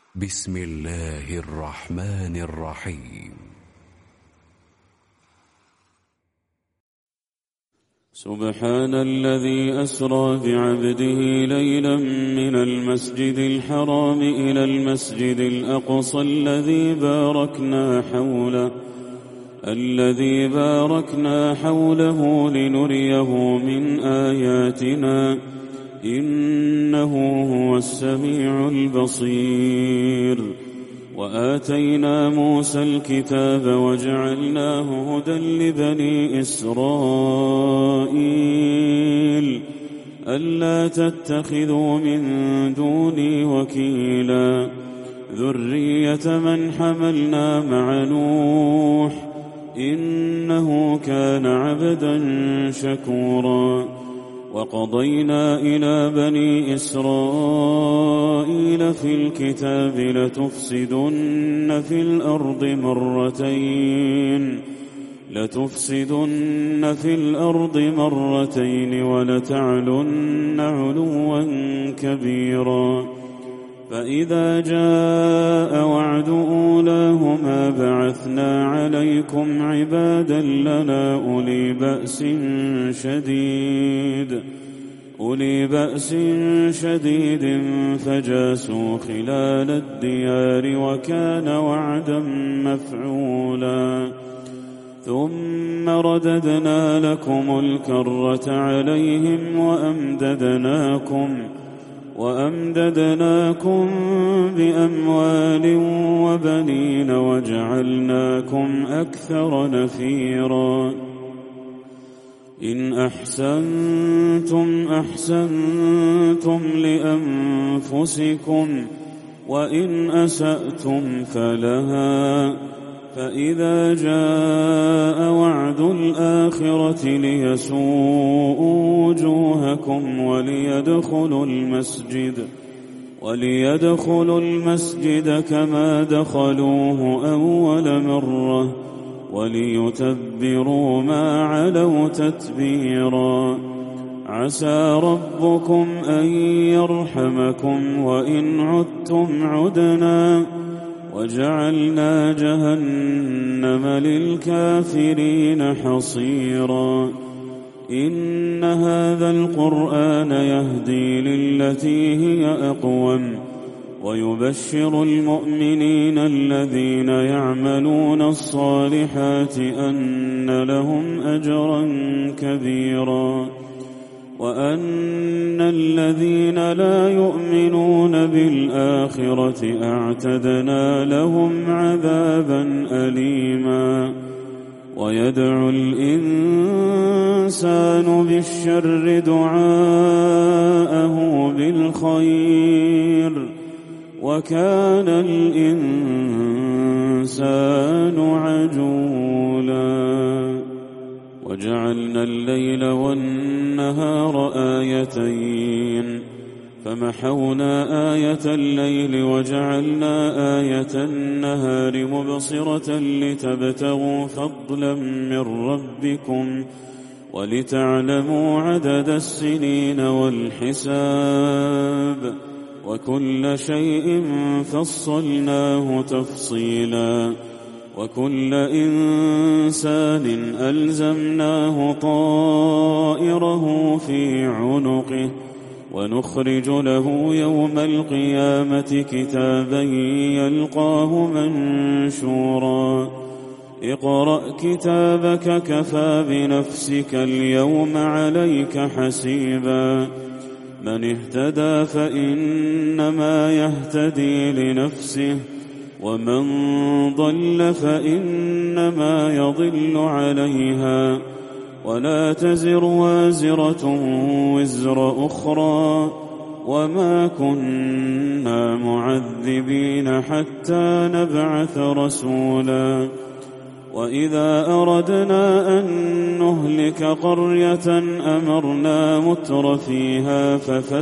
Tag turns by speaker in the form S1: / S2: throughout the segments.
S1: بسم الله الرحمن الرحيم.
S2: سبحان الذي أسرى بعبده ليلا من المسجد الحرام إلى المسجد الأقصى الذي باركنا حوله لنريه من آياتنا إنه هو السميع البصير. وآتينا موسى الكتاب وجعلناه هدى لبني إسرائيل ألا تتخذوا من دوني وكيلا ذرية من حملنا مع نوح إنه كان عبدا شكورا. وقضينا إلى بني إسرائيل في الكتاب لتفسدن في الأرض مرتين ولتعلن علوا كبيرا. فإذا جاء وعد أولاهما بعثنا عليكم عبادا لنا أولي بأس شديد فجاسوا خلال الديار وكان وعدا مفعولا. ثم رددنا لكم الكرة عليهم وأمددناكم بأموال وبنين وجعلناكم أكثر نفيرا. إن أحسنتم أحسنتم لأنفسكم وإن أسأتم فلها. فإذا جاء وعد الآخرة ليسوءوا وجوهكم وليدخلوا المسجد كما دخلوه أول مرة وليتبروا ما علوا تتبيرا. عسى ربكم أن يرحمكم وإن عدتم عدنا وجعلنا جهنم للكافرين حصيرا. إن هذا القرآن يهدي للتي هي أقوم ويبشر المؤمنين الذين يعملون الصالحات أن لهم أجرا كبيرا. وأن الذين لا يؤمنون بالآخرة أعتدنا لهم عذابا أليما. ويدعو الإنسان بالشر دعاءه بالخير وكان الإنسان عجولا. وجعلنا الليل والنهار آيتين فمحونا آية الليل وجعلنا آية النهار مبصرة لتبتغوا فضلا من ربكم ولتعلموا عدد السنين والحساب وكل شيء فصلناه تفصيلا. وكل إنسان ألزمناه طائره في عنقه ونخرج له يوم القيامة كتابا يلقاه منشورا. اقرأ كتابك كفى بنفسك اليوم عليك حسيبا. من اهتدى فإنما يهتدي لنفسه ومن ضل فإنما يضل عليها ولا تزر وازرة وزر أخرى وما كنا معذبين حتى نبعث رسولا. وإذا أردنا أن نهلك قرية أمرنا متر فيها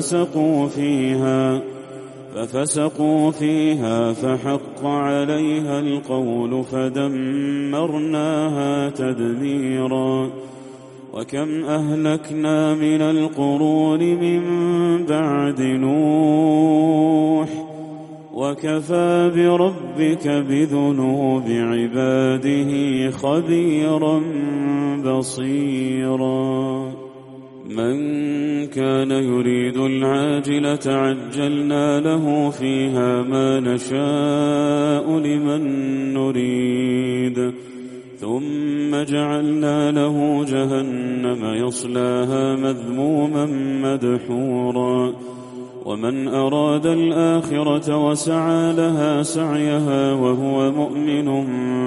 S2: ففسقوا فيها فحق عليها القول فدمرناها تدميرا. وكم أهلكنا من القرون من بعد نوح وكفى بربك بذنوب عباده خبيرا بصيرا من كان يريد العاجلة عجلنا له فيها ما نشاء لمن نريد ثم جعلنا له جهنم يصلاها مذموما مدحورا ومن أراد الآخرة وسعى لها سعيها وهو مؤمن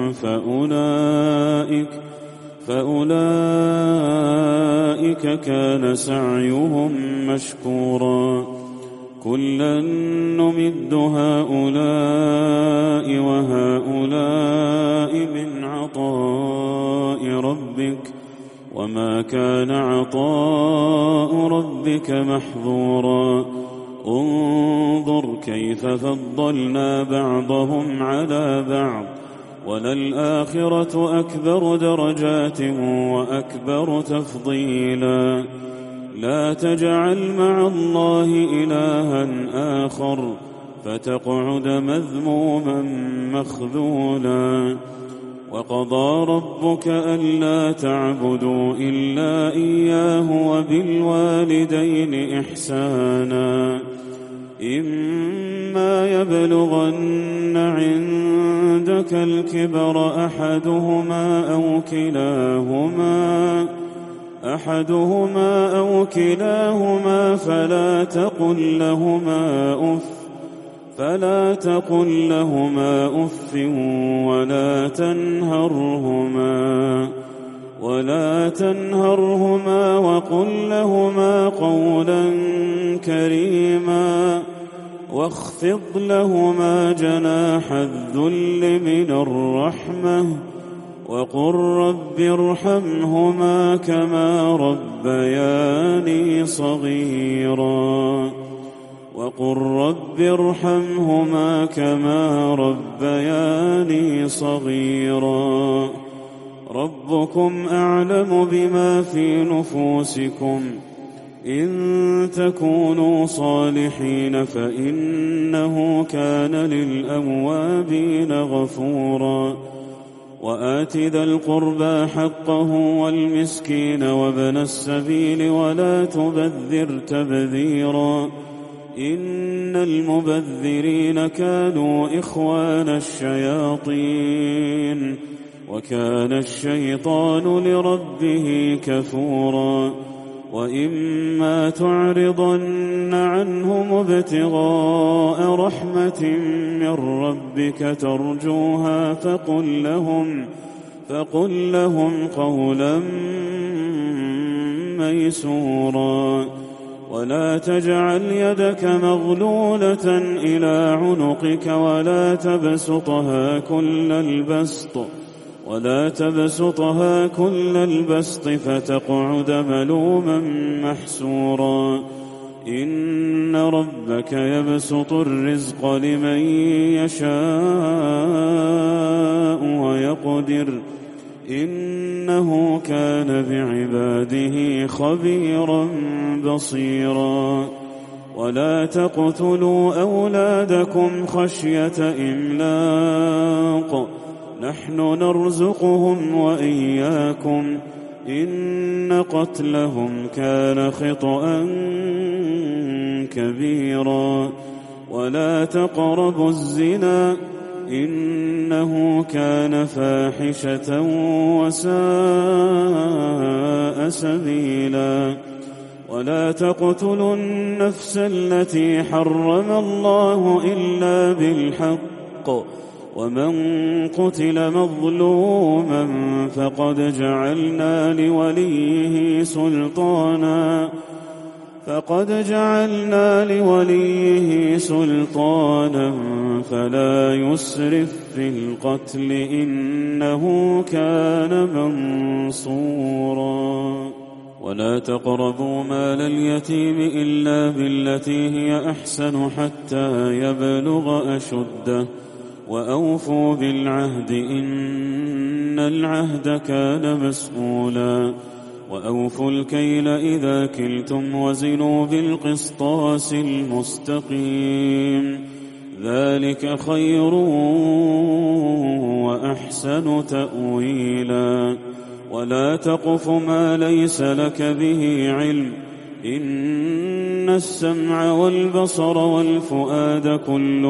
S2: فأولئك كان سعيهم مشكورا كلا نمد هؤلاء وهؤلاء من عطاء ربك وما كان عطاء ربك محظورا انظر كيف فضلنا بعضهم على بعض وللآخرة أكبر درجات وأكبر تفضيلا لا تجعل مع الله إلها آخر فتقعد مذموما مخذولا وقضى ربك ألا تعبدوا إلا إياه وبالوالدين إحسانا إما يبلغن عندك الكبر أحدهما أو كلاهما فلا تقل لهما أف ولا تنهرهما وقل لهما قولا كريما واخفض لهما جناح الذل من الرحمة وقل رب ارحمهما كما ربياني صغيرا ربكم أعلم بما في نفوسكم إن تكونوا صالحين فإنه كان للأوابين غفورا وآت ذا القربى حقه والمسكين وابن السبيل ولا تبذر تبذيرا إن المبذرين كانوا إخوان الشياطين وكان الشيطان لربه كفورا وإما تعرضن عنهم ابتغاء رحمة من ربك ترجوها فقل لهم قولا ميسورا ولا تجعل يدك مغلولة إلى عنقك ولا تبسطها كل البسط فتقعد ملوما محسورا إن ربك يبسط الرزق لمن يشاء ويقدر إنه كان بعباده خبيرا بصيرا ولا تقتلوا أولادكم خشية إملاق نحن نرزقهم وإياكم إن قتلهم كان خطأ كبيرا ولا تقربوا الزنا إنه كان فاحشة وساء سبيلا ولا تقتلوا النفس التي حرم الله إلا بالحق ومن قتل مظلوما فقد جعلنا لوليه سلطانا فلا يسرف في القتل إنه كان منصورا ولا تقربوا مال اليتيم إلا بالتي هي أحسن حتى يبلغ أشده وأوفوا بالعهد إن العهد كان مسؤولا وأوفوا الكيل إذا كلتم وزنوا بالقسطاس المستقيم ذلك خير وأحسن تأويلا ولا تقف ما ليس لك به علم إن السمع والبصر والفؤاد كل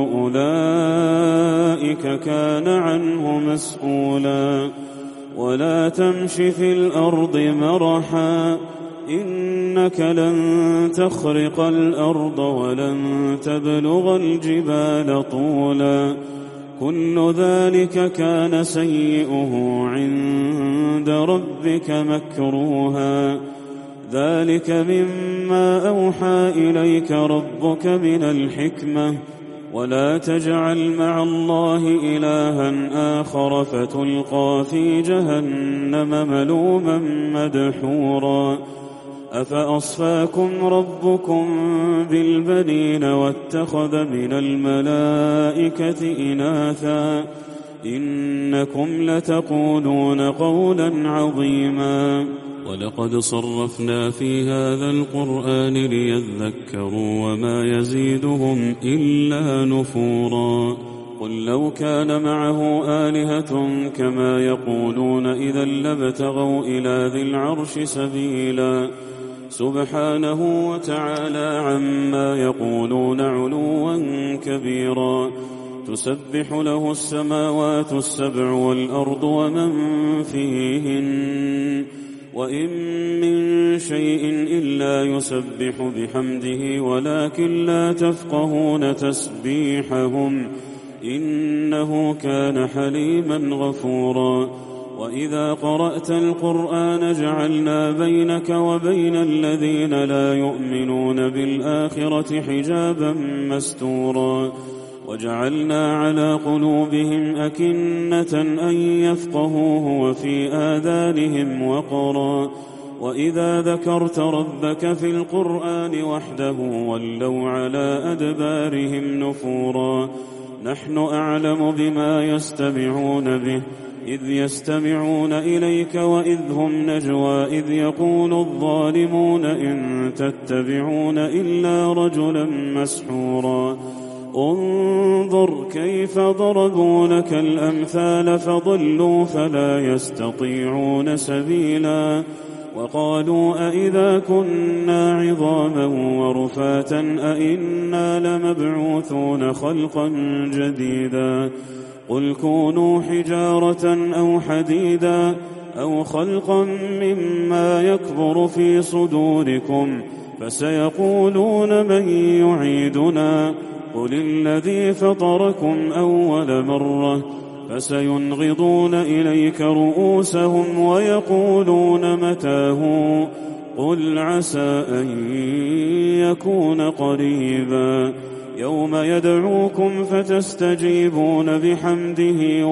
S2: أولئك كان عنه مسؤولا ولا تمش في الأرض مرحا إنك لن تخرق الأرض ولن تبلغ الجبال طولا كل ذلك كان سيئه عند ربك مكروها ذلك مما أوحى إليك ربك من الحكمة ولا تجعل مع الله إلها آخر فتلقى في جهنم ملوما مدحورا أفأصفاكم ربكم بالبنين واتخذ من الملائكة إناثا إنكم لتقولون قولا عظيما ولقد صرفنا في هذا القرآن ليذكروا وما يزيدهم إلا نفورا قل لو كان معه آلهة كما يقولون إذا لابتغوا إلى ذي العرش سبيلا سبحانه وتعالى عما يقولون علوا كبيرا تسبح له السماوات السبع والأرض ومن فيهن وإن من شيء إلا يسبح بحمده ولكن لا تفقهون تسبيحهم إنه كان حليما غفورا وإذا قرأت القرآن جعلنا بينك وبين الذين لا يؤمنون بالآخرة حجابا مستورا وجعلنا على قلوبهم أكنة أن يفقهوه وفي آذانهم وقرا وإذا ذكرت ربك في القرآن وحده ولوا على أدبارهم نفورا نحن أعلم بما يستمعون به إذ يستمعون إليك وإذ هم نجوى إذ يقول الظالمون إن تتبعون إلا رجلا مسحورا انظر كيف ضربوا لك الأمثال فضلوا فلا يستطيعون سبيلا وقالوا أئذا كنا عظاما ورفاتا أئنا لمبعوثون خلقا جديدا قل كونوا حجارة أو حديدا أو خلقا مما يكبر في صدوركم فسيقولون من يعيدنا قل الذي فطركم أول مرة فسينغضون إليك رؤوسهم ويقولون متاه قل عسى أن يكون قريبا يوم يدعوكم فتستجيبون بحمده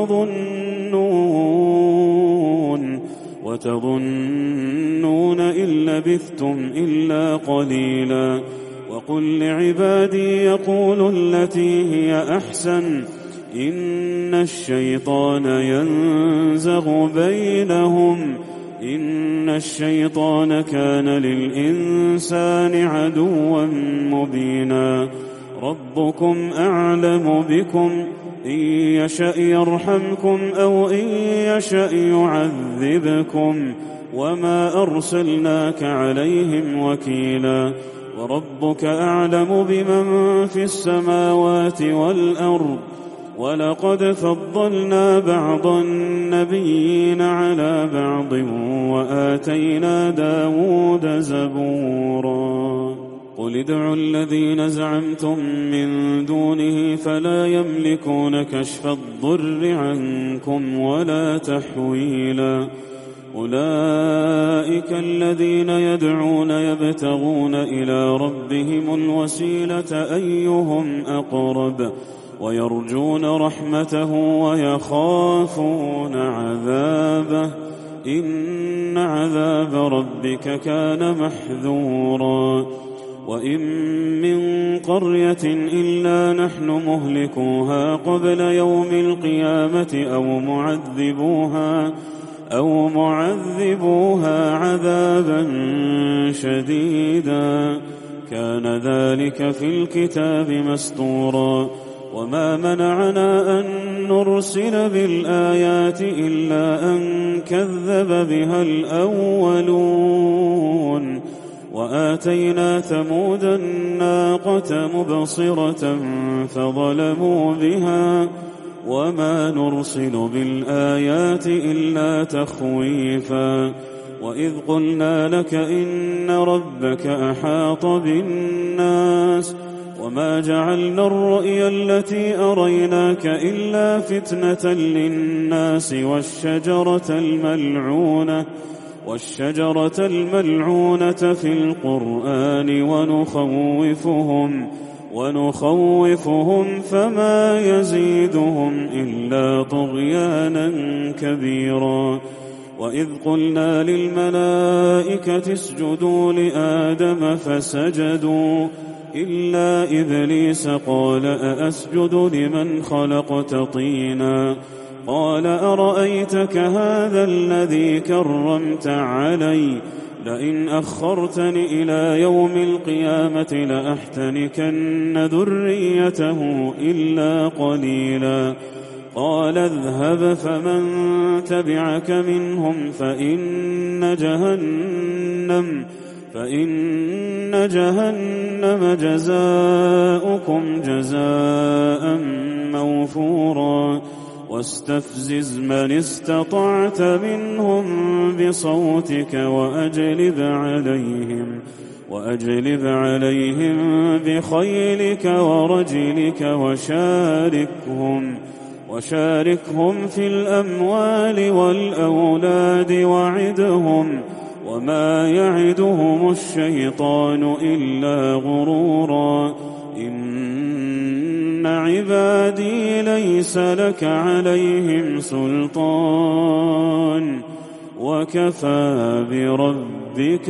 S2: وتظنون إن لبثتم إلا قليلا وقل لعبادي يقولوا التي هي أحسن إن الشيطان ينزغ بينهم إن الشيطان كان للإنسان عدوا مبينا ربكم أعلم بكم إن يشأ يرحمكم أو إن يشأ يعذبكم وما أرسلناك عليهم وكيلا وربك أعلم بمن في السماوات والأرض ولقد فضلنا بعض النبيين على بعض وآتينا داود زبورا قل ادعوا الذين زعمتم من دونه فلا يملكون كشف الضر عنكم ولا تحويلا أولئك الذين يدعون يبتغون إلى ربهم الوسيلة أيهم أقرب ويرجون رحمته ويخافون عذابه إن عذاب ربك كان محذورا وإن من قرية إلا نحن مهلكوها قبل يوم القيامة أو معذبوها عذابا شديدا كان ذلك في الكتاب مسطورا وما منعنا أن نرسل بالآيات إلا أن كذب بها الأولون وآتينا ثمود الناقة مبصرة فظلموا بها وما نرسل بالآيات إلا تخويفا وإذ قلنا لك إن ربك أحاط بالناس وما جعلنا الرؤيا التي أريناك إلا فتنة للناس والشجرة الملعونة في القرآن ونخوفهم فما يزيدهم إلا طغيانا كبيرا وإذ قلنا للملائكة اسجدوا لآدم فسجدوا إلا إبليس قال أأسجد لمن خلقت طينا قال أرأيتك هذا الذي كرمت علي لئن أخرتني إلى يوم القيامة لأحتنكن ذريته إلا قليلا قال اذهب فمن تبعك منهم فإن جهنم جزاؤكم جزاء موفورا واستفزز من استطعت منهم بصوتك وأجلب عليهم بخيلك ورجلك وشاركهم في الأموال والأولاد وعدهم وما يعدهم الشيطان إلا غرورا إن عبادي ليس لك عليهم سلطان وكفى بربك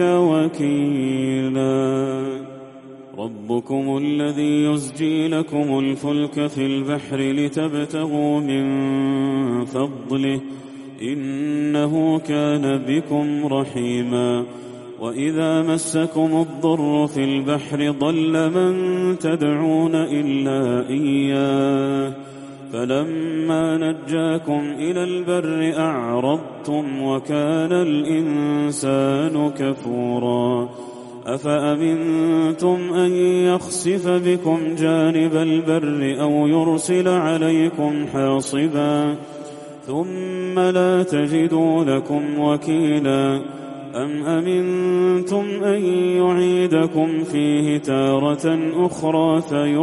S2: وكيلا ربكم الذي يزجي لكم الفلك في البحر لتبتغوا من فضله إنه كان بكم رحيما وإذا مسكم الضر في البحر ضل من تدعون إلا إياه فلما نجاكم إلى البر أعرضتم وكان الإنسان كفورا أفأمنتم أن يخسف بكم جانب البر أو يرسل عليكم حاصبا ثم لا تجدوا لكم وكيلا أم أمنتم أن يعيدكم فيه تارة أخرى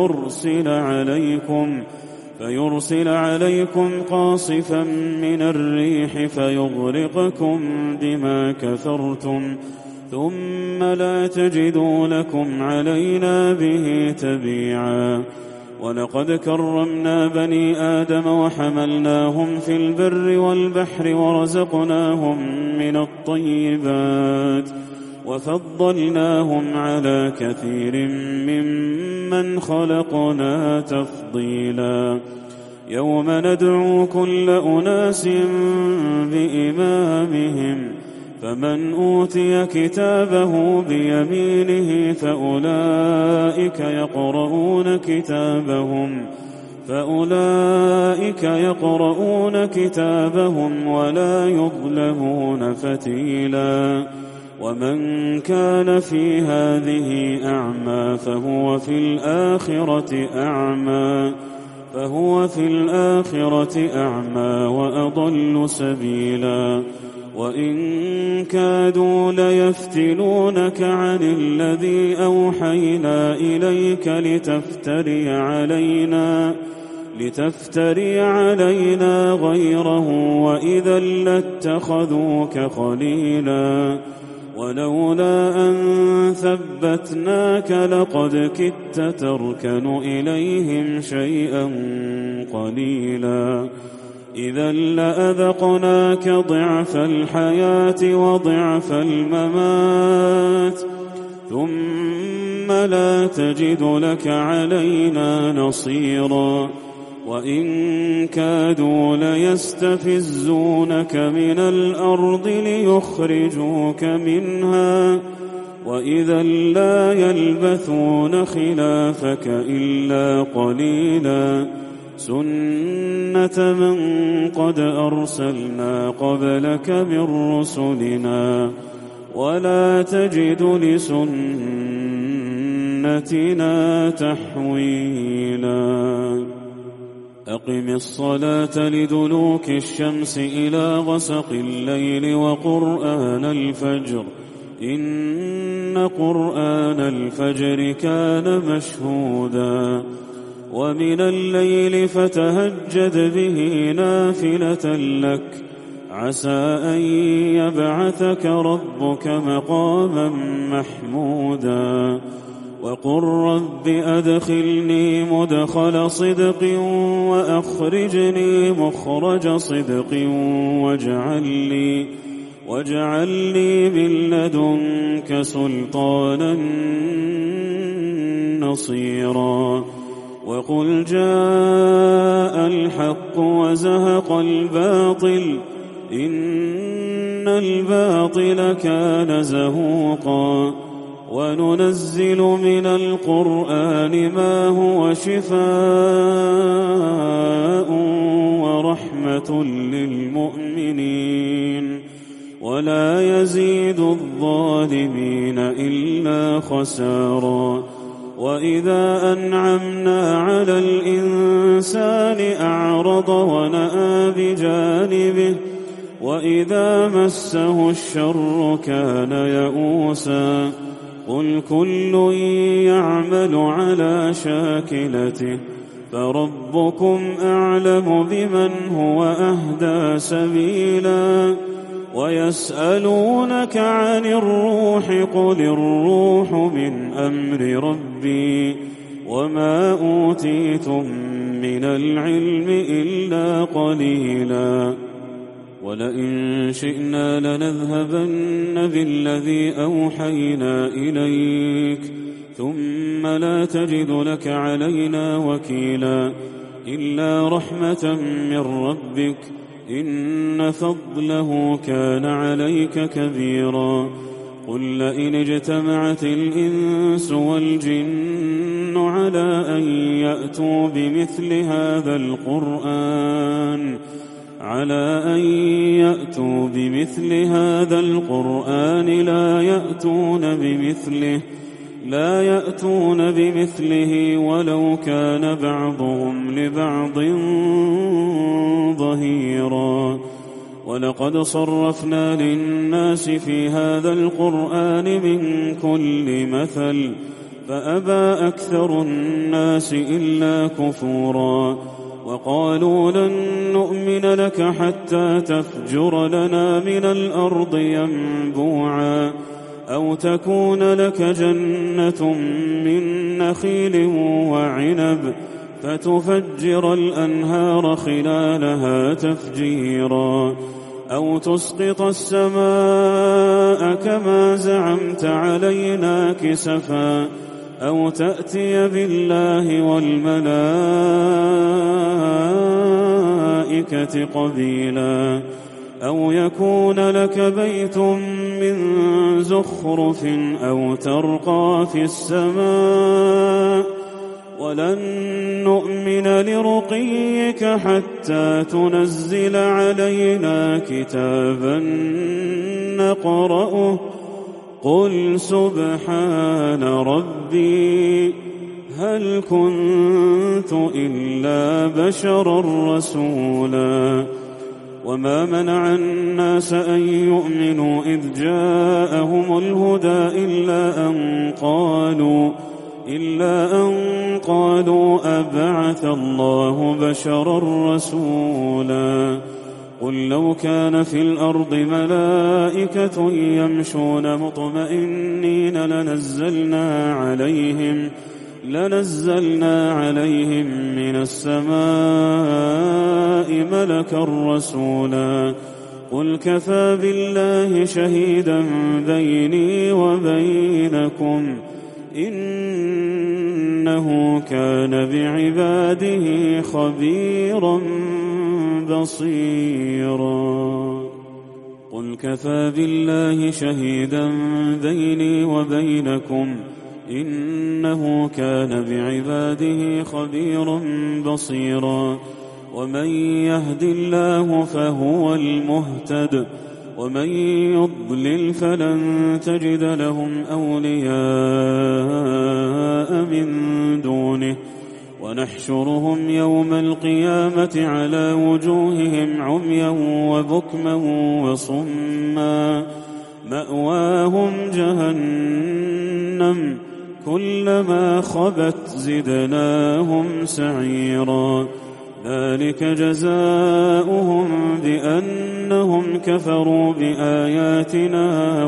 S2: فيرسل عليكم قاصفا من الريح فيغرقكم بما كفرتم ثم لا تجدوا لكم علينا به تبيعا ولقد كرمنا بني آدم وحملناهم في البر والبحر ورزقناهم من الطيبات وفضلناهم على كثير ممن خلقنا تفضيلا يوم ندعو كل أناس بإمامهم فمن أوتي كتابه بيمينه فأولئك يقرؤون كتابهم ولا يظلمون فتيلا ومن كان في هذه أعمى فهو في الآخرة أعمى وأضل سبيلا وإن كادوا ليفتنونك عن الذي أوحينا إليك لتفتري علينا غيره وإذا لاتخذوك خليلا ولولا أن ثبتناك لقد كدت تركن إليهم شيئا قليلا إذا لأذقناك ضعف الحياة وضعف الممات ثم لا تجد لك علينا نصيرا وإن كادوا ليستفزونك من الأرض ليخرجوك منها وإذا لا يلبثون خلافك إلا قليلا سنة من قد أرسلنا قبلك من رسلنا ولا تجد لسنتنا تحويلا أقم الصلاة لدلوك الشمس إلى غسق الليل وقرآن الفجر إن قرآن الفجر كان مشهودا ومن الليل فتهجد به نافلة لك عسى أن يبعثك ربك مقاما محمودا وقل رب أدخلني مدخل صدق وأخرجني مخرج صدق واجعل لي من لدنك سلطانا نصيرا وقل جاء الحق وزهق الباطل إن الباطل كان زهوقا وننزل من القرآن ما هو شفاء ورحمة للمؤمنين ولا يزيد الظالمين إلا خسارا وإذا أنعمنا على الإنسان أعرض ونأى بجانبه وإذا مسه الشر كان يئوسا قل كل يعمل على شاكلته فربكم أعلم بمن هو أهدى سبيلا ويسألونك عن الروح قل الروح من أمر ربي وما أوتيتم من العلم إلا قليلا ولئن شئنا لنذهبن بالذي أوحينا إليك ثم لا تجد لك علينا وكيلا إلا رحمة من ربك إن فضله كان عليك كبيرا قل لئن اجتمعت الإنس والجن على أن يأتوا بمثل هذا القرآن لا يأتون بمثله ولو كان بعضهم لبعض ظهيرا ولقد صرفنا للناس في هذا القرآن من كل مثل فأبى أكثر الناس إلا كفورا وقالوا لن نؤمن لك حتى تفجر لنا من الأرض ينبوعا أو تكون لك جنة من نخيل وعنب فتفجر الأنهار خلالها تفجيرا أو تسقط السماء كما زعمت علينا كسفا أو تأتي بالله والملائكة قبيلا أو يكون لك بيت من زخرف أو ترقى في السماء ولن نؤمن لرقيك حتى تنزل علينا كتابا نقرأه قل سبحان ربي هل كنت إلا بشرا رسولا وما منع الناس أن يؤمنوا إذ جاءهم الهدى إلا أن قالوا أبعث الله بشرا رسولا قل لو كان في الأرض ملائكة يمشون مطمئنين لنزلنا عليهم من السماء ملكا رسولا قل كفى بالله شهيدا بيني وبينكم إنه كان بعباده خبيرا بصيرا قل كفى بالله شهيدا بيني وبينكم إنه كان بعباده خبيرا بصيرا ومن يهد الله فهو المهتد ومن يضلل فلن تجد لهم أولياء من دونه ونحشرهم يوم القيامة على وجوههم عميا وبكما وصما مأواهم جهنم كلما خبت زدناهم سعيرا ذلك جزاؤهم بأنهم كفروا بآياتنا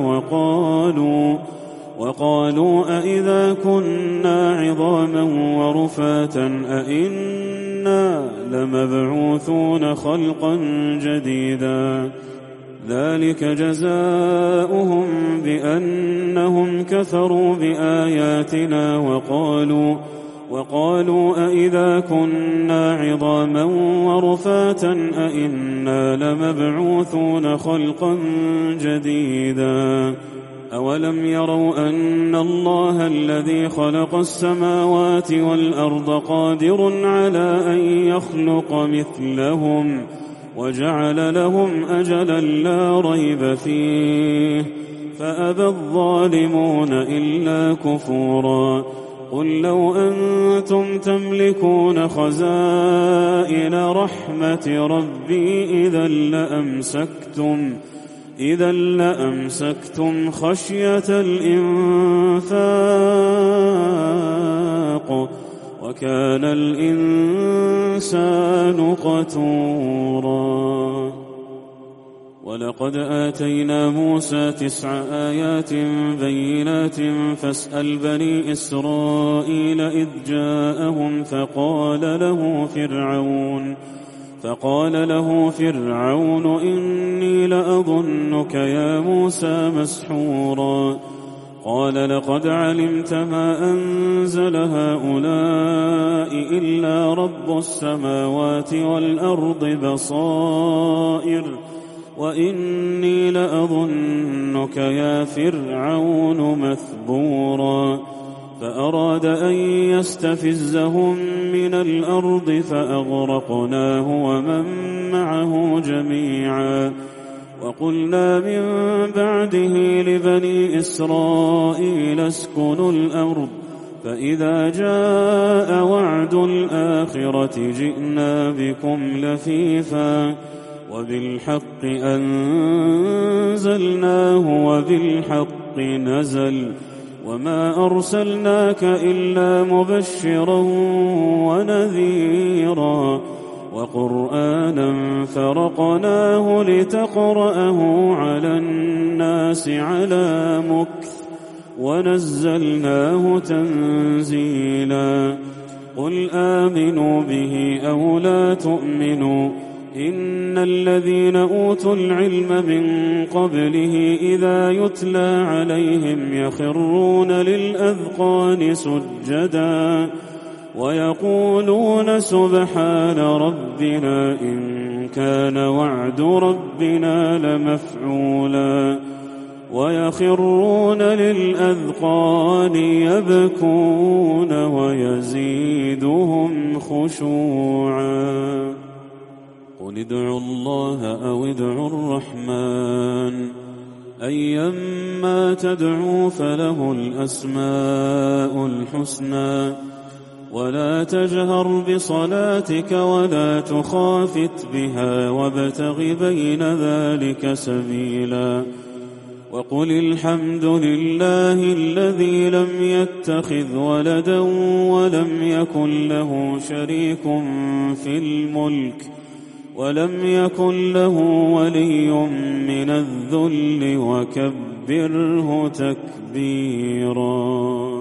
S2: وقالوا أئذا كنا عظاما ورفاتا أئنا لمبعوثون خلقا جديدا ذلك جزاؤهم بأنهم كفروا بآياتنا وقالوا أئذا كنا عظاما ورفاتا أئنا لمبعوثون خلقا جديدا أولم يروا أن الله الذي خلق السماوات والأرض قادر على أن يخلق مثلهم وجعل لهم أجلا لا ريب فيه فأبى الظالمون إلا كفورا قل لو أنتم تملكون خزائن رحمة ربي إذا لأمسكتم خشية الإنفاق وكان الإنسان قتورا ولقد آتينا موسى 9 آيات بينات فاسأل بني إسرائيل إذ جاءهم فقال له فرعون إني لأظنك يا موسى مسحورا قال لقد علمت ما أنزل هؤلاء إلا رب السماوات والأرض بصائر وإني لأظنك يا فرعون مثبورا فأراد أن يستفزهم من الأرض فأغرقناه ومن معه جميعا وقلنا من بعده لبني إسرائيل اسكنوا الأرض فإذا جاء وعد الآخرة جئنا بكم لفيفا وبالحق أنزلناه وبالحق نزل وما أرسلناك إلا مبشرا ونذيرا وقرآنا فرقناه لتقرأه على الناس على مكث ونزلناه تنزيلا قل آمنوا به أو لا تؤمنوا إن الذين أوتوا العلم من قبله إذا يتلى عليهم يخرون للأذقان سجدا ويقولون سبحان ربنا إن كان وعد ربنا لمفعولا ويخرون للأذقان يبكون ويزيدهم خشوعا قل ادعوا الله أو ادعوا الرحمن أيما تدعوا فله الأسماء الحسنى ولا تجهر بصلاتك ولا تخافت بها وابتغ بين ذلك سبيلا وقل الحمد لله الذي لم يتخذ ولدا ولم يكن له شريك في الملك ولم يكن له ولي من الذل وكبره تكبيرا